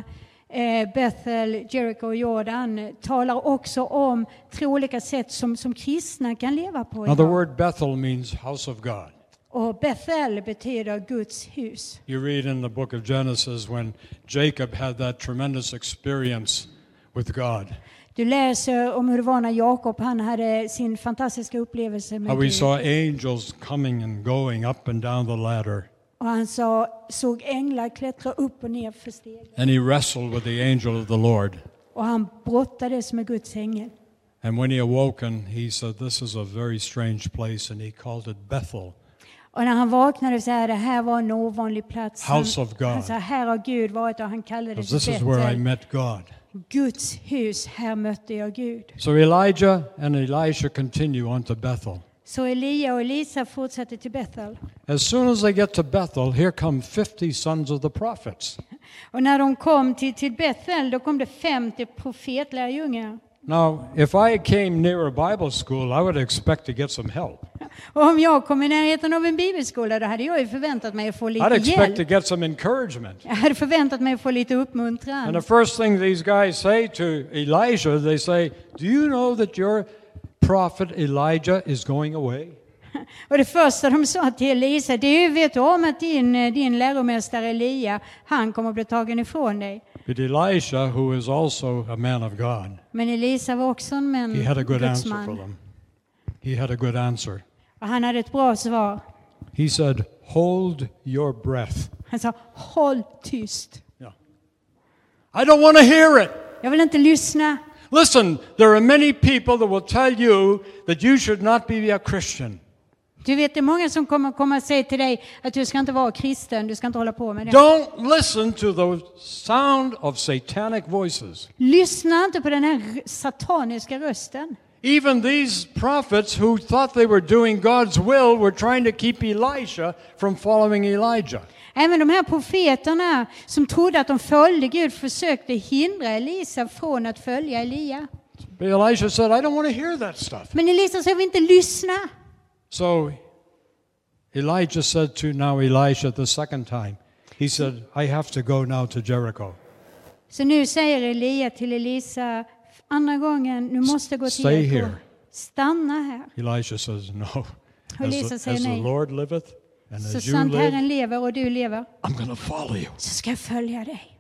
Bethel, Jericho och Jordan, talar också om tre olika sätt som kristna kan leva på Now the idag. word Bethel means house of God. Och Bethel betyder Guds hus. You read in the book of Genesis when Jacob had that tremendous experience with God. Du läser om hur det var när Jakob han hade sin fantastiska upplevelse med How he Gud. saw angels coming and going up and down the ladder. Och han såg änglar klättra upp och ner för stegen. And he wrestled with the angel of the Lord. Och han brottades med Guds ängel. And when he awoken, he said, this is a very strange place, and he called it Bethel. Och när han vaknade så här, det här var en ovanlig plats. House of God. Han sa, här har Gud varit, och han kallade det Because this is where I Betel. met God. Guds hus, här mötte jag Gud. So Elijah and Elisha continue on to Bethel. Så Elia och Elisa fortsatte till Betel. As soon as they get to Bethel, here come 50 sons of the prophets. Och när de kom till Betel, då kom det 50 profetlärjungar. Now, if I came near a Bible school, I would expect to get some help. Och om jag kom i närheten av en bibelskola, då hade jag ju förväntat mig att få lite I'd expect to hjälp. get some encouragement. Jag hade förväntat mig att få lite uppmuntran. And the first thing these guys say to Elijah, they say, do you know that your prophet Elijah is going away? Och det första de sa till Elisa, det är ju, vet du om att din läromästare Elia, han kommer att bli tagen ifrån dig. But Elisha, who is also a man of God, Men Elisa var också en he had a good Guds answer for man. them. He had a good answer. Och han hade ett bra svar. He said, hold your breath. Han sa, håll tyst. Yeah. I don't want to hear it. Jag vill inte lyssna. Listen, there are many people that will tell you that you should not be a Christian. Du vet, det är många som kommer att säga till dig att du ska inte vara kristen, du ska inte hålla på med det. Don't listen to the sound of satanic voices. Lyssna inte på den här sataniska rösten. Even these prophets who thought they were doing God's will were trying to keep Elisha from following Elijah. Även de här profeterna som trodde att de följde Gud försökte hindra Elisa från att följa Elia. But Elisha said, I don't want to hear that stuff. Men Elisa sa, jag vill inte lyssna. So Elijah said to now Elisha the second time, he said, I have to go now to Jericho. Så nu säger Elia till Elisa andra gången, nu måste jag gå till Stay Jeriko. here. Stanna här. Elisha says, no. Elisa As säger the nej. Lord liveth and Så as you sant live, Herren lever och du lever, I'm going to follow you. så ska jag följa dig.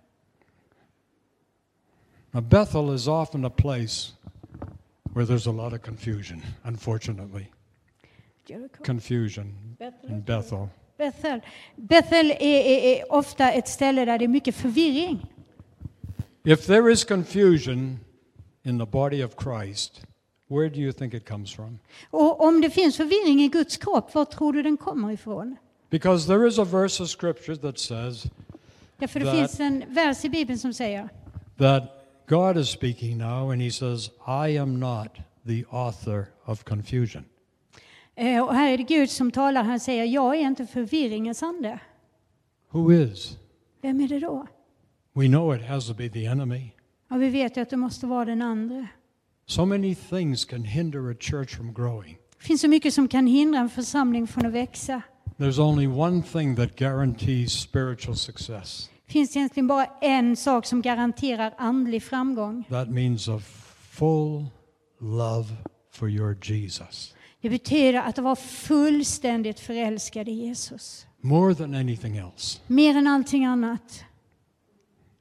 Now, Bethel is often a place where there's a lot of confusion, unfortunately. Jericho. Confusion in Bethel. Bethel är ofta ett ställe där det är mycket förvirring. If there is confusion in the body of Christ, where do you think it comes from? Och om det finns förvirring i Guds kropp, var tror du den kommer ifrån? Because there is a verse of scripture that says Därför det That- finns en vers i Bibeln som säger that God is speaking now and he says, I am not the author of confusion. och här är det Gud som talar, han säger, jag är inte förvirringens ande. Who is? Vem är det då? We know it has to be the enemy. Ja, vi vet ju att det måste vara den andra. So many things can hinder a church from growing. Det finns så mycket som kan hindra en församling från att växa. There's only one thing that guarantees spiritual success. Det finns egentligen bara en sak som garanterar andlig framgång. That means a full love for your Jesus. Det betyder att vara fullständigt förälskad i Jesus. More than anything else. Mer än allting annat.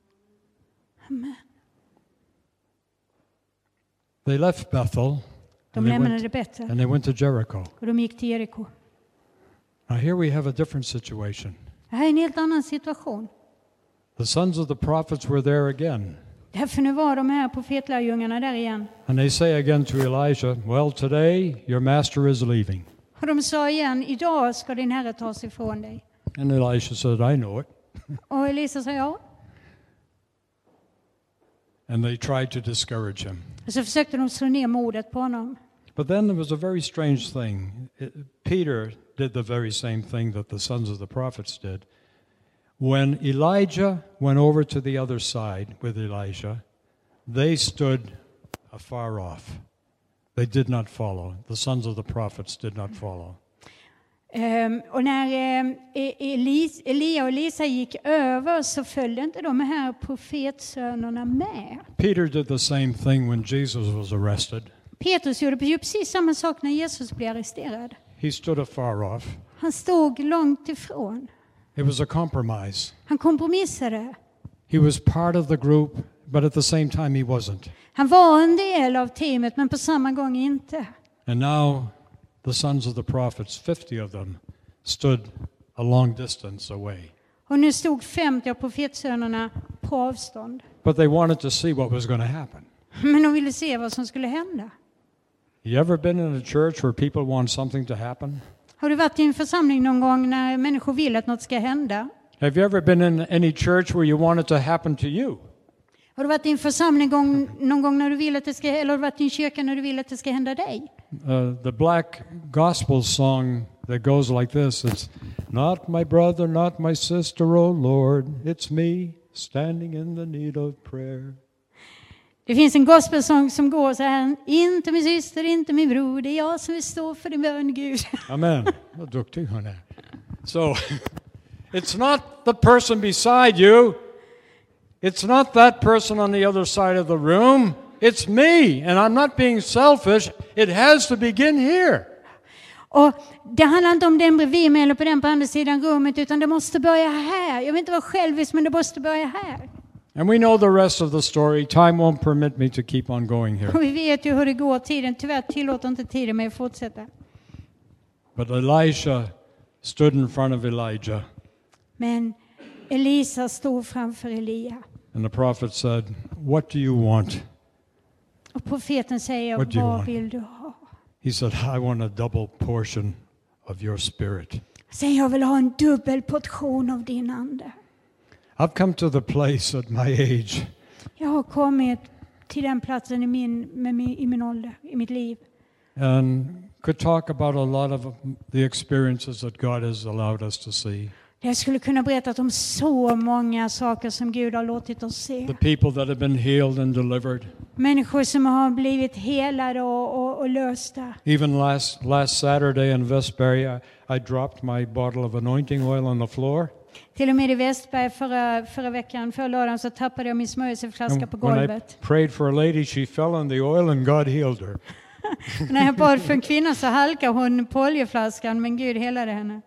Amen. They left Bethel De lämnade det bättre and they went to Jericho. och de gick till Jeriko. Now here we have a different situation. Det här är en helt annan situation. The sons of the prophets were there again. Därför nu var de här profetlärjungarna där igen. And they say again to Elijah, well, today your master is leaving. Och de sa igen, idag ska din herre tas ifrån dig. And Elisha said, I know it. Och Elisa sa ja. And they tried to discourage him. Och så försökte de slå ner modet på honom. But then there was a very strange thing. Peter did the very same thing that the sons of the prophets did. When Elijah went over to the other side with Elisha, they stood afar off. They did not follow. The sons of the prophets did not follow. Och när Elia och Elisa gick över så följde inte de här profetsönerna med. Peter did the same thing when Jesus was arrested. Petrus gjorde precis samma sak när Jesus blev arresterad. He stood afar off. Han stod långt ifrån. It was a compromise. Han kompromissade. He was part of the group, but at the same time he wasn't. Han var en del av teamet, men på samma gång inte. And now the sons of the prophets, 50 of them, stood a long distance away. Och nu stod 50 av profetsönerna på avstånd. But they wanted to see what was going to happen. Men de ville se vad som skulle hända. You ever been in a church where people want something to happen? Har du varit i en församling någon gång när människor vill att något ska hända? Have you ever been in any church where you want it to happen to you? Har du varit i en församling någon gång när du vill att det ska, eller har du varit i en kyrka när du vill att det ska hända dig? The black gospel song that goes like this, it's not my brother, not my sister, oh Lord, it's me standing in the need of prayer. Det finns en gospelsång som går så här: inte min syster, inte min bror, det är jag som vill stå för din bön, Gud. Amen. Vad duktig hon är. So, it's not the person beside you. It's not that person on the other side of the room. It's me, and I'm not being selfish. It has to begin here. Och det handlar inte om den bredvid mig eller på den på andra sidan rummet, utan det måste börja här. Jag vill inte vara självisk, men det måste börja här. And we know the rest of the story. Time won't permit me to keep on going here. Och vi vet ju hur det går. Tiden tyvärr tillåter inte tiden mig att fortsätta. But Elisha stood in front of Elijah. Men Elisa stod framför Elia. And the prophet said, what do you want? Och profeten säger, What do you vad want? vill du ha? He said, I want a double portion of your spirit. Säg, jag vill ha en dubbel portion av din ande. I've come to the place at my age Jag har kommit till den platsen i min ålder, i mitt liv. and could talk about a lot of the experiences that God has allowed us to see. Jag skulle kunna berätta om så många saker som Gud har låtit oss se. The people that have been healed and delivered. Människor som har blivit helade och lösta. Even last Saturday in Westbury, I dropped my bottle of anointing oil on the floor. Till och med i Västberg förra veckan, förra lördagen, så tappade jag min smörjelseflaska på When I golvet. prayed for a lady, she fell in the oil and God healed her. När jag bad för en kvinna så halkade hon på oljeflaskan, men Gud helade henne.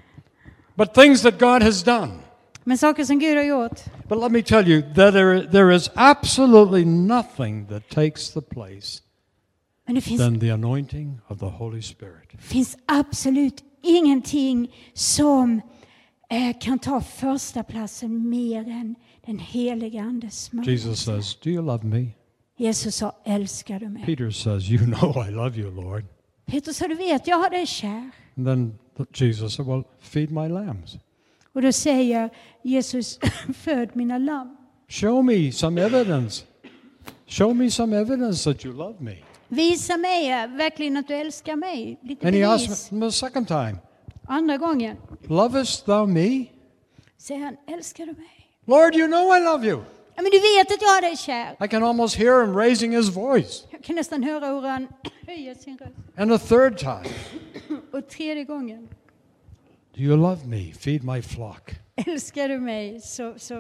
But things that God has done. Men saker som Gud har gjort. But let me tell you that there is absolutely nothing that takes the place Men det than the anointing of the Holy Spirit. finns absolut ingenting som kan ta första platsen mer än den heliga Andes smörjelse. Jesus says, do you love me? Jesus sa, älskar du mig? Peter says, you know I love you, Lord. Petrus sa, du vet, jag har dig kär. And then Jesus said, well, feed my lambs. Och då säger Jesus, föd mina lamm. Show me some evidence. Show me some evidence that you love me. Visa mig verkligen att du älskar mig. Lite And he bevis. asked him a second time, Andra gången lovest thou me? säger han, älskar du mig? Lord, you know I love you. Ja, men du vet att jag har dig kär. I can almost hear him raising his voice. Jag kan nästan höra hur han höjer sin röst. And a third time, Och tredje gången, do you love me? Feed my flock. älskar du mig så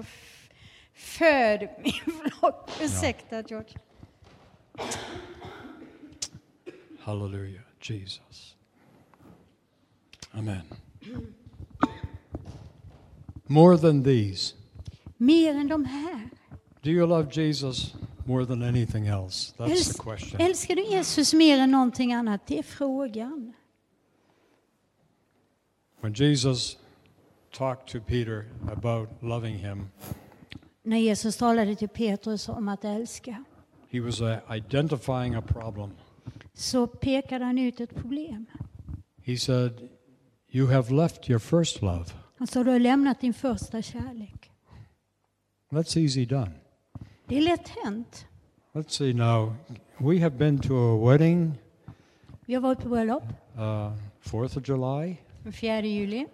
föd min flock. Ursäkta, George. Hallelujah, Jesus. Amen. More than these. Mer än de här. Do you love Jesus more than anything else? That's the question. Älskar du Jesus mer än någonting annat? Det är frågan. When Jesus talked to Peter about loving him, När Jesus talade till Petrus om att älska, he was identifying a problem. så pekade han ut ett problem. He said, "You have left your first love." Han sa, du har lämnat din första kärlek. That's easy done. Det är lätt hänt. Let's see now. We have been to a wedding, Vi har varit på bröllop 4th of July, den 4 juli,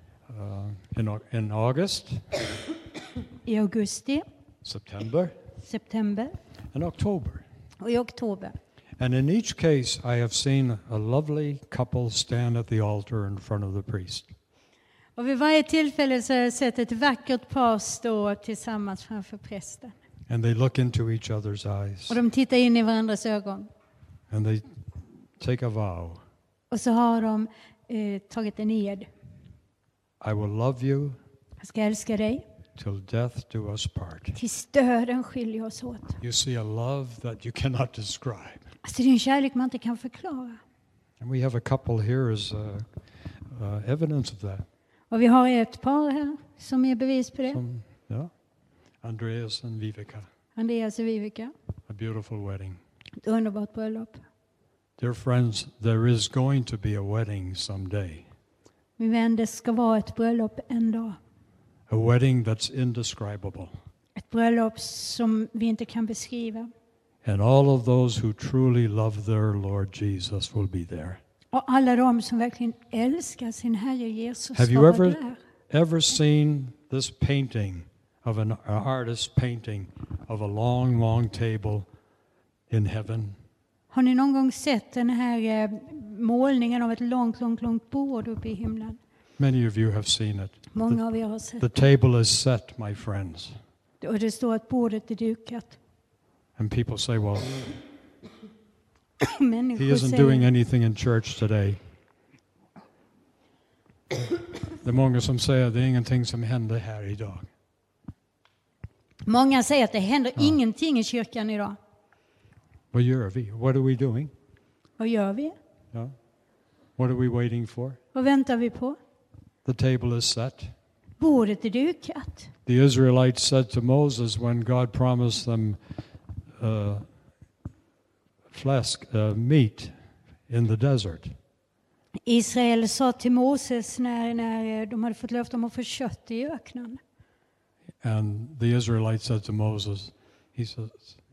in August, i augusti, September, september and October. och i oktober. And in each case, I have seen a lovely couple stand at the altar in front of the priest. Och vid varje tillfälle så har jag sett ett vackert par stå tillsammans framför prästen. And they look into each other's eyes. Och de tittar in i varandras ögon. And they take a vow. Och så har de tagit en ed. I will love you Jag ska älska dig till death do us part. tills döden skiljer oss åt. You see a love that you cannot describe. Alltså det är en kärlek man inte kan förklara. And we have a couple here as evidence of that. Och vi har ett par här som är bevis på det. Yeah. Andreas and Viveka. Andreas och Vivica. A beautiful wedding. Ett underbart bröllop. Dear friends, there is going to be a wedding someday. Min vän, det ska vara ett bröllop en dag. A wedding that's indescribable. Ett bröllop som vi inte kan beskriva. And all of those who truly love their Lord Jesus will be there. Och alla de som verkligen älskar sin Herre Jesus Have ska you vara där. ever seen this painting of an artist's painting of a long, long table in heaven? Har ni någon gång sett den här målningen av ett långt bord uppe i himlen? Many of you have seen it. Många av er har sett The det. table is set, my friends. Och det står att bordet är dukat. And people say, well, he Människor isn't doing säger, anything in church today. Det är många som säger att det är ingenting som händer här idag. många säger att det händer ingenting i kyrkan idag. Vad gör vi? What are we doing? Vad gör vi? Yeah. What are we waiting for? Vad väntar vi på? The table is set. Bordet är dukat. The Israelites said to Moses when God promised them meat in the desert. Israel sa till Moses när de hade fått löfte om att få kött i öknen. And the Israelites said to Moses, he says,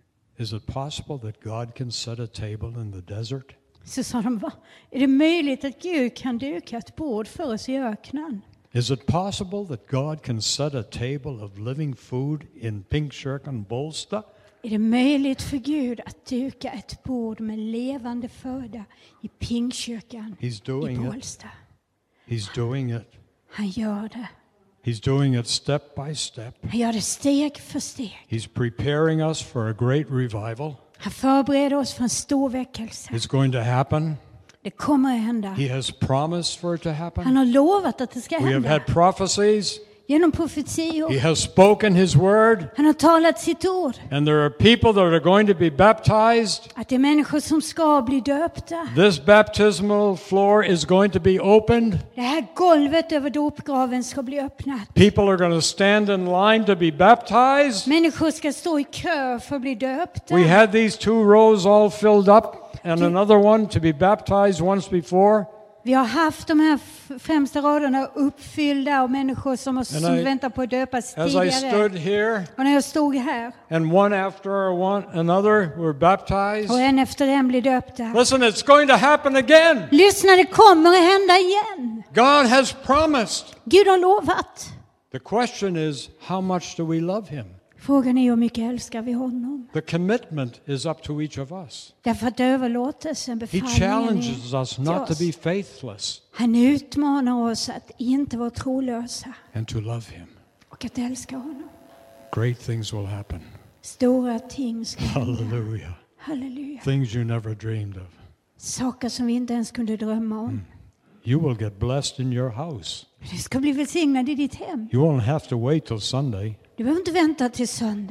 is it possible that God can set a table in the desert? Så sa de, va? Är det möjligt att Gud kan duka ett bord för oss i öknen? Is it possible that God can set a table of living food in Pingstkyrkan, Bålsta? Är det möjligt för Gud att duka ett bord med levande föda i Pingstkyrkan i Bålsta? He's doing it. Han gör det. He's doing it step by step. Han gör det steg för steg. He's preparing us for a great revival. Han förbereder oss för en stor väckelse. It's going to happen. Det kommer att hända. He has promised for it to happen. Han har lovat att det ska We have hända. had prophecies. Genom profetior. He has spoken his word. Han har talat sitt ord. And there are people that are going to be baptized. Att det är människor som ska bli döpta. This baptismal floor is going to be opened. Det här golvet över dopgraven ska bli öppnat. People are going to stand in line to be baptized. Människor ska stå i kö för att bli döpta. We had these 2 rows all filled up and another one to be baptized once before. Vi har haft de här främsta raderna uppfyllda av människor som väntar på att döpas As I stood tidigare. here, Och när jag stod här and one after another were baptized. och en efter en blir döpta. Listen, it's going to happen again. Lyssna, det kommer att hända igen. God has promised. Gud har lovat. The question is, how much do we love him? Frågan är hur mycket älskar vi honom? The commitment is up to each of us. Därför att överlåtelsen, He befallningen challenges us till not to oss. be faithless Han utmanar oss att inte vara trolösa and to love him. och att älska honom. Great things will happen. Stora ting ska hända. Hallelujah. Halleluja. Things you never dreamed of. Saker som vi inte ens kunde drömma om. You will get blessed in your house. Du ska bli välsignad i ditt hem. You won't have to wait till Sunday. Du behöver inte vänta till söndagen.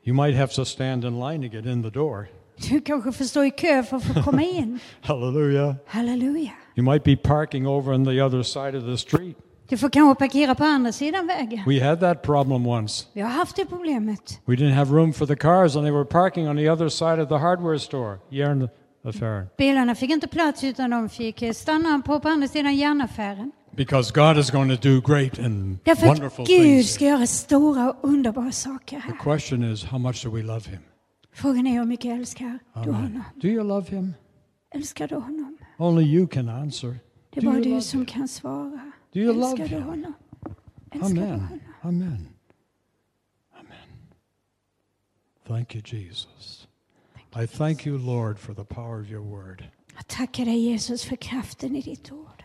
You might have to stand in line to get in the door. Du kanske får stå i kö för att få komma in. Hallelujah. Halleluja. You might be parking over on the other side of the street. Du får kanske parkera på andra sidan vägen. We had that problem once. Vi har haft det problemet. We didn't have room for the cars and they were parking on the other side of the hardware store, järnaffären. Bilarna fick inte plats utan de fick stanna på andra sidan järnaffären. Because God is going to do great and Därför wonderful att Gud things. ska göra stora och underbara saker The här. question is, how much do we love him? Frågan är hur mycket älskar du honom? Amen. Do you love him? Älskar du honom? Only you can answer. Det är Do bara you du love som him? kan svara. Do you love Älskar du him? honom? Älskar du Amen. honom? Amen. Amen. Thank you, Jesus. I thank you, Lord, for the power of your word. Jag tackar dig Jesus för kraften i ditt ord.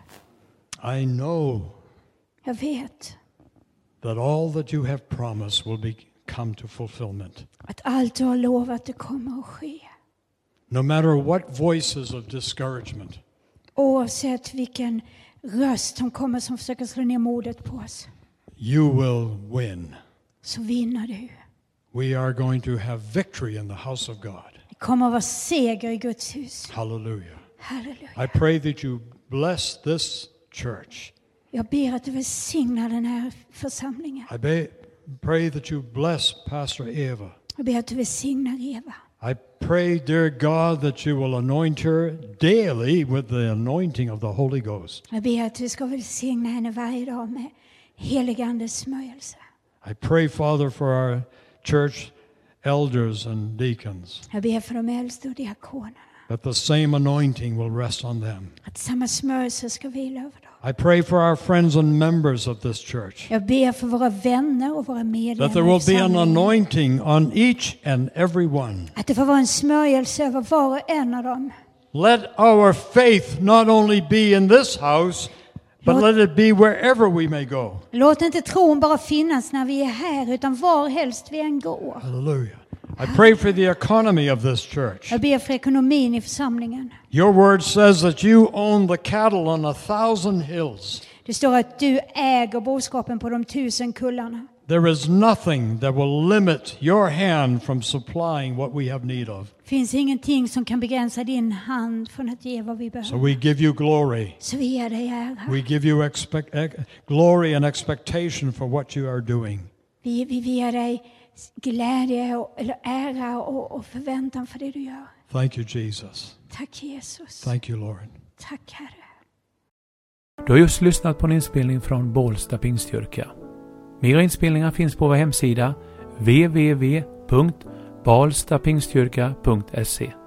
I know Jag vet that all that you have promised will come to fulfillment. att allt du har lovat det kommer att ske. No matter what voices of discouragement, Oavsett vilken röst som kommer som försöker slå ner modet på oss, you will win. så vinner du. We are going to have victory in the house of God. Det kommer att vara seger i Guds hus. Hallelujah. Halleluja. I pray that you bless this church. Jag ber att du välsignar den här församlingen. I pray that you bless Pastor Eva. Jag ber att du välsignar Eva. I pray, dear God, that you will anoint her daily with the anointing of the Holy Ghost. Jag ber att du ska välsigna henne varje dag med heligandes smörjelse. I pray, Father, for our church elders and deacons, Jag ber för de äldste och diakonerna. that the same anointing will rest on them. Att samma smörjelse ska vila över dem. I pray for our friends and members of this church, Jag ber för våra vänner och våra that medlemmar there i will be an församlingen. anointing on each and every one. Att det får vara en smörjelse över var och en av dem. Let our faith not only be in this house, but let it be wherever we may go. Låt inte tron bara finnas när vi är här, utan var helst vi än går. Hallelujah. I pray for the economy of this church. Jag ber för ekonomin i församlingen. Your word says that you own the cattle on 1,000 hills. Det står att du äger boskapen på de 1000 kullarna. There is nothing that will limit your hand from supplying what we have need of. Det finns ingenting som kan begränsa din hand från att ge vad vi So behöver. we give you glory. Så vi ger dig ära. We give you glory and expectation for what you are doing. Vi ger dig glädje eller ära och förväntan för det du gör. Thank you, Jesus. Tack Jesus. Thank you, Lord. Tack Herre. Du har just lyssnat på en inspelning från Bålsta Pingstkyrka. Mer inspelningar finns på vår hemsida www.balstapingstkyrka.se.